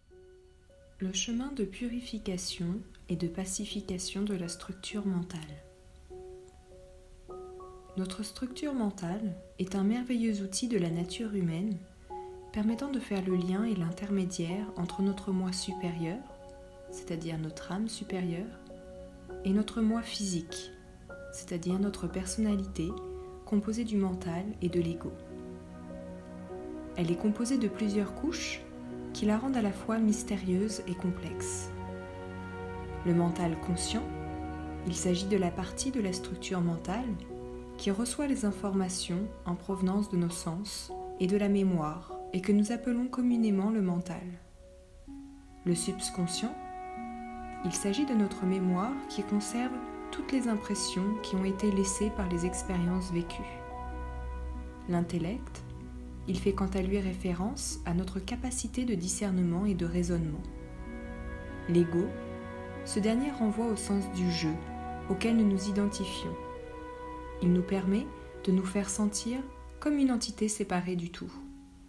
Le chemin de purification et de pacification de la structure mentale. Notre structure mentale est un merveilleux outil de la nature humaine permettant de faire le lien et l'intermédiaire entre notre moi supérieur, c'est-à-dire notre âme supérieure, et notre moi physique, c'est-à-dire notre personnalité composée du mental et de l'ego. Elle est composée de plusieurs couches qui la rendent à la fois mystérieuse et complexe. Le mental conscient, il s'agit de la partie de la structure mentale qui reçoit les informations en provenance de nos sens et de la mémoire et que nous appelons communément le mental. Le subconscient, il s'agit de notre mémoire qui conserve toutes les impressions qui ont été laissées par les expériences vécues. L'intellect, il fait quant à lui référence à notre capacité de discernement et de raisonnement. L'ego, ce dernier renvoie au sens du jeu auquel nous nous identifions. Il nous permet de nous faire sentir comme une entité séparée du tout.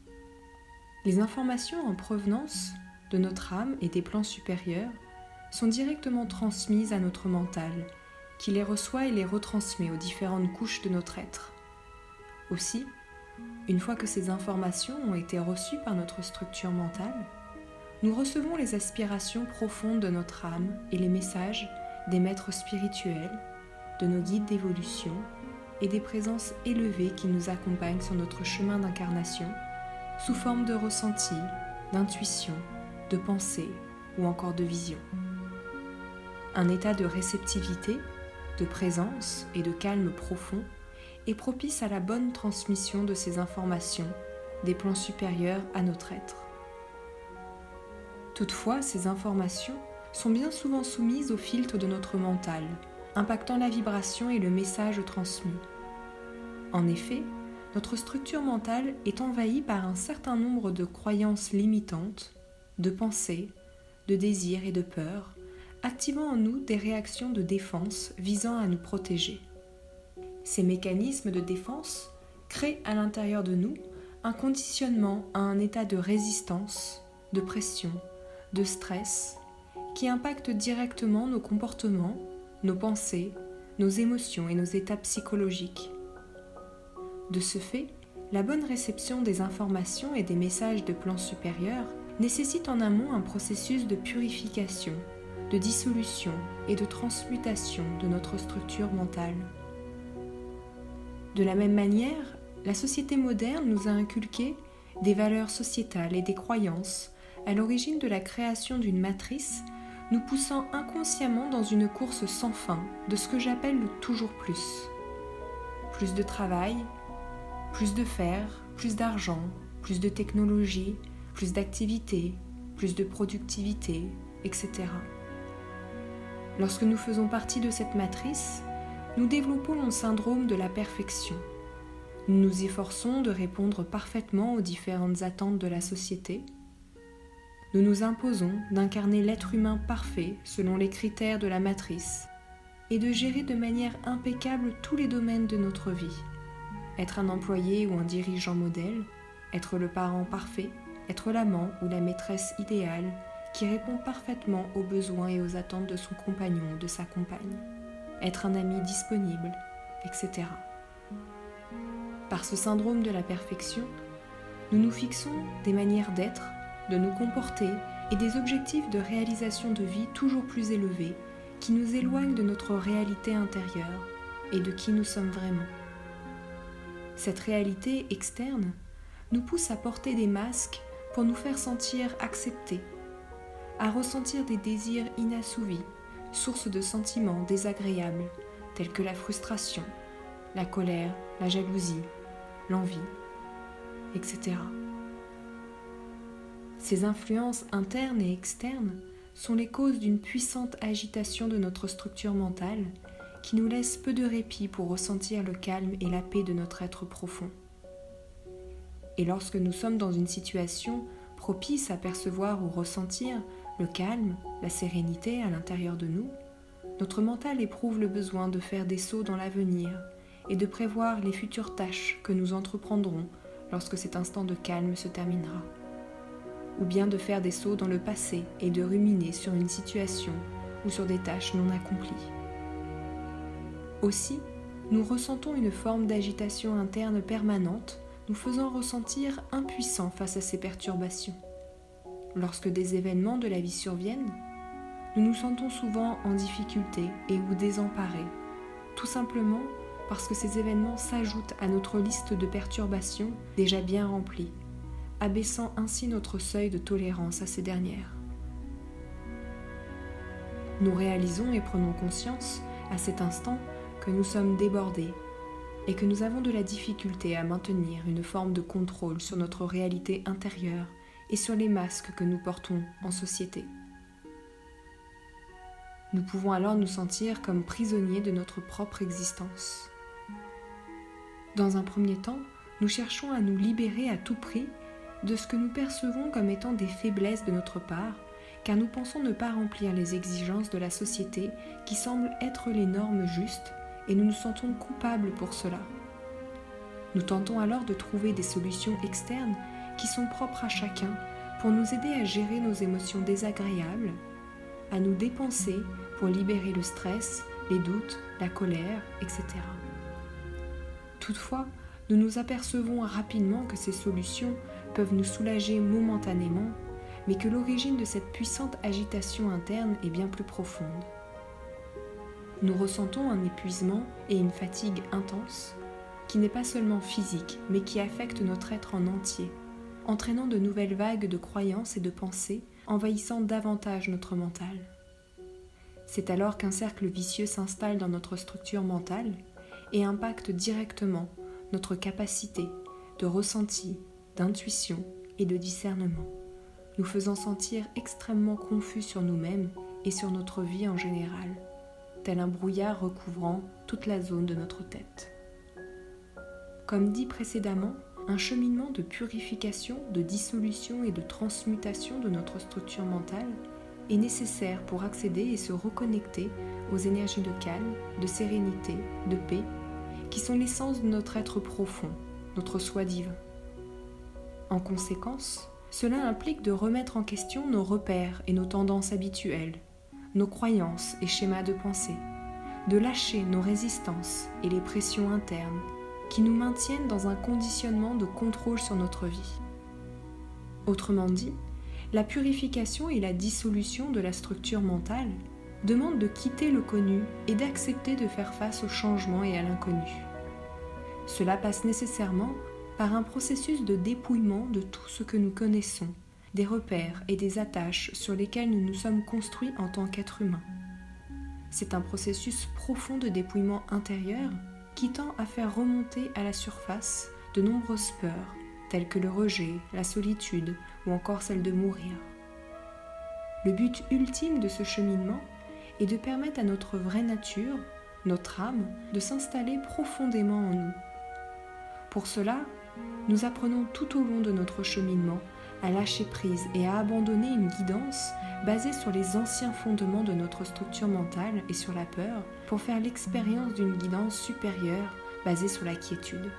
Les informations en provenance de notre âme et des plans supérieurs sont directement transmises à notre mental, qui les reçoit et les retransmet aux différentes couches de notre être. Aussi, une fois que ces informations ont été reçues par notre structure mentale, nous recevons les aspirations profondes de notre âme et les messages des maîtres spirituels, de nos guides d'évolution et des présences élevées qui nous accompagnent sur notre chemin d'incarnation sous forme de ressenti, d'intuition, de pensée ou encore de vision. Un état de réceptivité, de présence et de calme profond est propice à la bonne transmission de ces informations des plans supérieurs à notre être. Toutefois, ces informations sont bien souvent soumises au filtre de notre mental, impactant la vibration et le message transmis. En effet, notre structure mentale est envahie par un certain nombre de croyances limitantes, de pensées, de désirs et de peurs, activant en nous des réactions de défense visant à nous protéger. Ces mécanismes de défense créent à l'intérieur de nous un conditionnement à un état de résistance, de pression, de stress, qui impacte directement nos comportements, nos pensées, nos émotions et nos états psychologiques. De ce fait, la bonne réception des informations et des messages de plans supérieurs nécessite en amont un processus de purification, de dissolution et de transmutation de notre structure mentale. De la même manière, la société moderne nous a inculqué des valeurs sociétales et des croyances à l'origine de la création d'une matrice nous poussant inconsciemment dans une course sans fin de ce que j'appelle le toujours plus. Plus de travail, plus de faire, plus d'argent, plus de technologie, plus d'activité, plus de productivité, etc. Lorsque nous faisons partie de cette matrice, nous développons le syndrome de la perfection. Nous nous efforçons de répondre parfaitement aux différentes attentes de la société. Nous nous imposons d'incarner l'être humain parfait selon les critères de la matrice et de gérer de manière impeccable tous les domaines de notre vie. Être un employé ou un dirigeant modèle, être le parent parfait, être l'amant ou la maîtresse idéale qui répond parfaitement aux besoins et aux attentes de son compagnon ou de sa compagne, être un ami disponible, etc. Par ce syndrome de la perfection, nous nous fixons des manières d'être, de nous comporter et des objectifs de réalisation de vie toujours plus élevés qui nous éloignent de notre réalité intérieure et de qui nous sommes vraiment. Cette réalité externe nous pousse à porter des masques pour nous faire sentir acceptés, à ressentir des désirs inassouvis, source de sentiments désagréables tels que la frustration, la colère, la jalousie, l'envie, etc. Ces influences internes et externes sont les causes d'une puissante agitation de notre structure mentale qui nous laisse peu de répit pour ressentir le calme et la paix de notre être profond. Et lorsque nous sommes dans une situation propice à percevoir ou ressentir le calme, la sérénité à l'intérieur de nous, notre mental éprouve le besoin de faire des sauts dans l'avenir et de prévoir les futures tâches que nous entreprendrons lorsque cet instant de calme se terminera. ou bien de faire des sauts dans le passé et de ruminer sur une situation ou sur des tâches non accomplies. Aussi, nous ressentons une forme d'agitation interne permanente, nous faisant ressentir impuissants face à ces perturbations. Lorsque des événements de la vie surviennent, nous nous sentons souvent en difficulté et ou désemparés, tout simplement parce que ces événements s'ajoutent à notre liste de perturbations déjà bien remplie, abaissant ainsi notre seuil de tolérance à ces dernières. Nous réalisons et prenons conscience à cet instant que nous sommes débordés et que nous avons de la difficulté à maintenir une forme de contrôle sur notre réalité intérieure et sur les masques que nous portons en société. Nous pouvons alors nous sentir comme prisonniers de notre propre existence. Dans un premier temps, nous cherchons à nous libérer à tout prix de ce que nous percevons comme étant des faiblesses de notre part, car nous pensons ne pas remplir les exigences de la société qui semblent être les normes justes, et nous nous sentons coupables pour cela. Nous tentons alors de trouver des solutions externes qui sont propres à chacun pour nous aider à gérer nos émotions désagréables, à nous dépenser pour libérer le stress, les doutes, la colère, etc. Toutefois, nous nous apercevons rapidement que ces solutions peuvent nous soulager momentanément, mais que l'origine de cette puissante agitation interne est bien plus profonde. Nous ressentons un épuisement et une fatigue intense, qui n'est pas seulement physique, mais qui affecte notre être en entier, entraînant de nouvelles vagues de croyances et de pensées, envahissant davantage notre mental. C'est alors qu'un cercle vicieux s'installe dans notre structure mentale et impacte directement notre capacité de ressenti, d'intuition et de discernement, nous faisant sentir extrêmement confus sur nous-mêmes et sur notre vie en général, tel un brouillard recouvrant toute la zone de notre tête. Comme dit précédemment, un cheminement de purification, de dissolution et de transmutation de notre structure mentale est nécessaire pour accéder et se reconnecter aux énergies de calme, de sérénité, de paix, qui sont l'essence de notre être profond, notre soi divin. En conséquence, cela implique de remettre en question nos repères et nos tendances habituelles, nos croyances et schémas de pensée, de lâcher nos résistances et les pressions internes qui nous maintiennent dans un conditionnement de contrôle sur notre vie. Autrement dit, la purification et la dissolution de la structure mentale demandent de quitter le connu et d'accepter de faire face au changement et à l'inconnu. Cela passe nécessairement par un processus de dépouillement de tout ce que nous connaissons, des repères et des attaches sur lesquels nous nous sommes construits en tant qu'êtres humains. C'est un processus profond de dépouillement intérieur qui tend à faire remonter à la surface de nombreuses peurs, telles que le rejet, la solitude ou encore celle de mourir. Le but ultime de ce cheminement est de permettre à notre vraie nature, notre âme, de s'installer profondément en nous. Pour cela, nous apprenons tout au long de notre cheminement à lâcher prise et à abandonner une guidance basée sur les anciens fondements de notre structure mentale et sur la peur pour faire l'expérience d'une guidance supérieure basée sur la quiétude.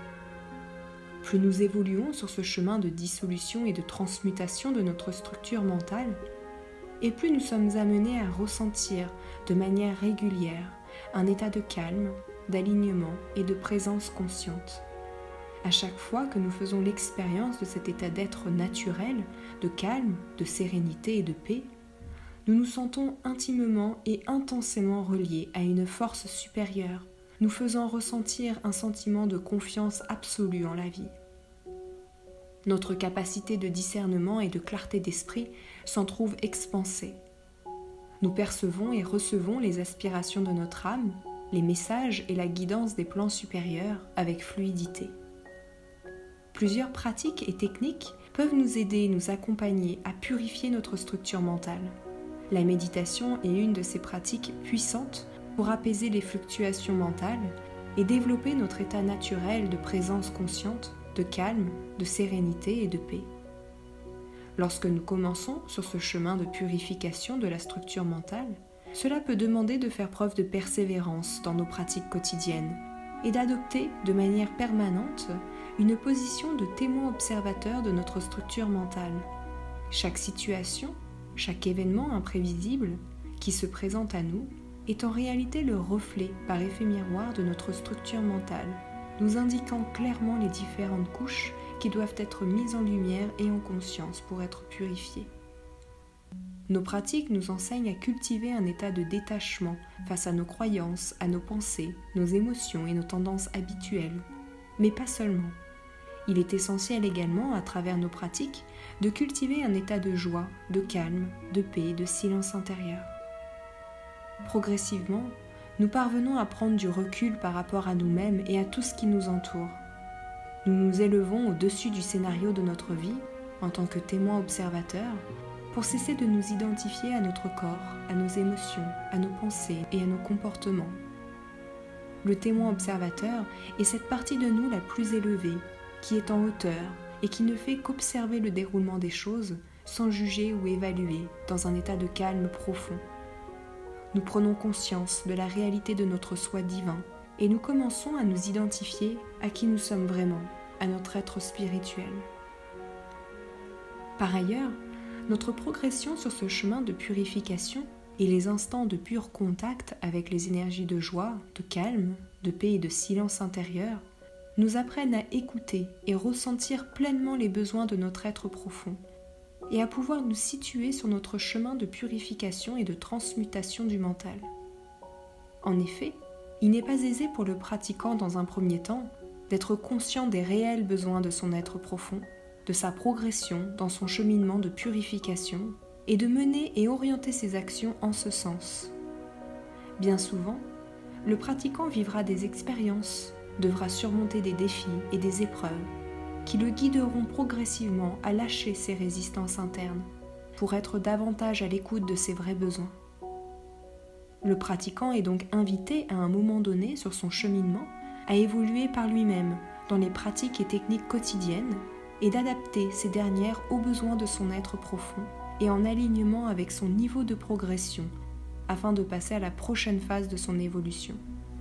Plus nous évoluons sur ce chemin de dissolution et de transmutation de notre structure mentale, et plus nous sommes amenés à ressentir de manière régulière un état de calme, d'alignement et de présence consciente. À chaque fois que nous faisons l'expérience de cet état d'être naturel, de calme, de sérénité et de paix, nous nous sentons intimement et intensément reliés à une force supérieure, nous faisant ressentir un sentiment de confiance absolue en la vie. Notre capacité de discernement et de clarté d'esprit s'en trouve expansée. Nous percevons et recevons les aspirations de notre âme, les messages et la guidance des plans supérieurs avec fluidité. Plusieurs pratiques et techniques peuvent nous aider et nous accompagner à purifier notre structure mentale. La méditation est une de ces pratiques puissantes pour apaiser les fluctuations mentales et développer notre état naturel de présence consciente, de calme, de sérénité et de paix. Lorsque nous commençons sur ce chemin de purification de la structure mentale, cela peut demander de faire preuve de persévérance dans nos pratiques quotidiennes et d'adopter de manière permanente une position de témoin observateur de notre structure mentale, Chaque situation, chaque événement imprévisible qui se présente à nous est en réalité le reflet par effet miroir de notre structure mentale, nous indiquant clairement les différentes couches qui doivent être mises en lumière et en conscience pour être purifiées. Nos pratiques nous enseignent à cultiver un état de détachement face à nos croyances, à nos pensées, nos émotions et nos tendances habituelles. Mais pas seulement. Il est essentiel également, à travers nos pratiques, de cultiver un état de joie, de calme, de paix, de silence intérieur. Progressivement, nous parvenons à prendre du recul par rapport à nous-mêmes et à tout ce qui nous entoure. Nous nous élevons au-dessus du scénario de notre vie, en tant que témoins observateurs, pour cesser de nous identifier à notre corps, à nos émotions, à nos pensées et à nos comportements. Le témoin observateur est cette partie de nous la plus élevée, qui est en hauteur et qui ne fait qu'observer le déroulement des choses sans juger ou évaluer, dans un état de calme profond. Nous prenons conscience de la réalité de notre soi divin et nous commençons à nous identifier à qui nous sommes vraiment, à notre être spirituel. Par ailleurs, notre progression sur ce chemin de purification et les instants de pur contact avec les énergies de joie, de calme, de paix et de silence intérieur nous apprennent à écouter et ressentir pleinement les besoins de notre être profond et à pouvoir nous situer sur notre chemin de purification et de transmutation du mental. En effet, il n'est pas aisé pour le pratiquant dans un premier temps d'être conscient des réels besoins de son être profond, de sa progression dans son cheminement de purification et de mener et orienter ses actions en ce sens. Bien souvent, le pratiquant vivra des expériences, devra surmonter des défis et des épreuves qui le guideront progressivement à lâcher ses résistances internes pour être davantage à l'écoute de ses vrais besoins. Le pratiquant est donc invité à un moment donné sur son cheminement à évoluer par lui-même dans les pratiques et techniques quotidiennes et d'adapter ces dernières aux besoins de son être profond et en alignement avec son niveau de progression afin de passer à la prochaine phase de son évolution.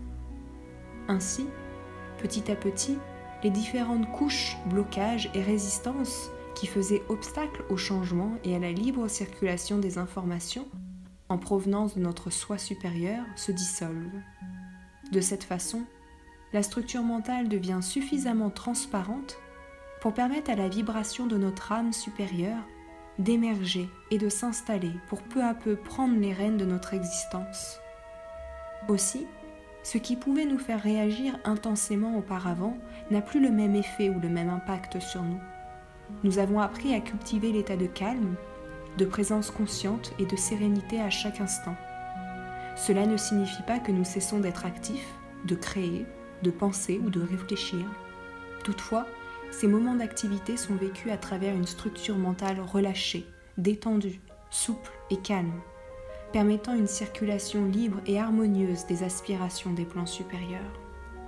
Ainsi, petit à petit, les différentes couches, blocages et résistances qui faisaient obstacle au changement et à la libre circulation des informations en provenance de notre soi supérieur se dissolvent. De cette façon, la structure mentale devient suffisamment transparente pour permettre à la vibration de notre âme supérieure d'émerger et de s'installer pour peu à peu prendre les rênes de notre existence. Aussi, ce qui pouvait nous faire réagir intensément auparavant n'a plus le même effet ou le même impact sur nous. Nous avons appris à cultiver l'état de calme, de présence consciente et de sérénité à chaque instant. Cela ne signifie pas que nous cessons d'être actifs, de créer, de penser ou de réfléchir. Toutefois, ces moments d'activité sont vécus à travers une structure mentale relâchée, détendue, souple et calme, permettant une circulation libre et harmonieuse des aspirations des plans supérieurs.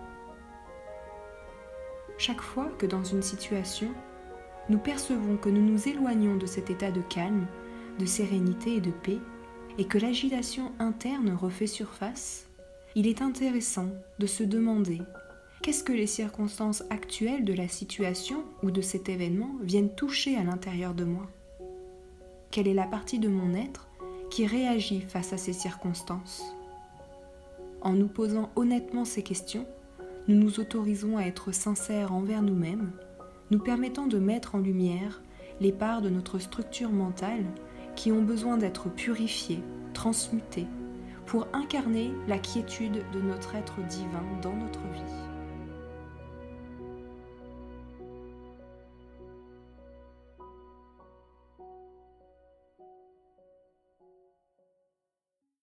Chaque fois que dans une situation, nous percevons que nous nous éloignons de cet état de calme, de sérénité et de paix, et que l'agitation interne refait surface, il est intéressant de se demander: qu'est-ce que les circonstances actuelles de la situation ou de cet événement viennent toucher à l'intérieur de moi? Quelle est la partie de mon être qui réagit face à ces circonstances? En nous posant honnêtement ces questions, nous nous autorisons à être sincères envers nous-mêmes, nous permettant de mettre en lumière les parts de notre structure mentale qui ont besoin d'être purifiées, transmutées, pour incarner la quiétude de notre être divin dans notre vie.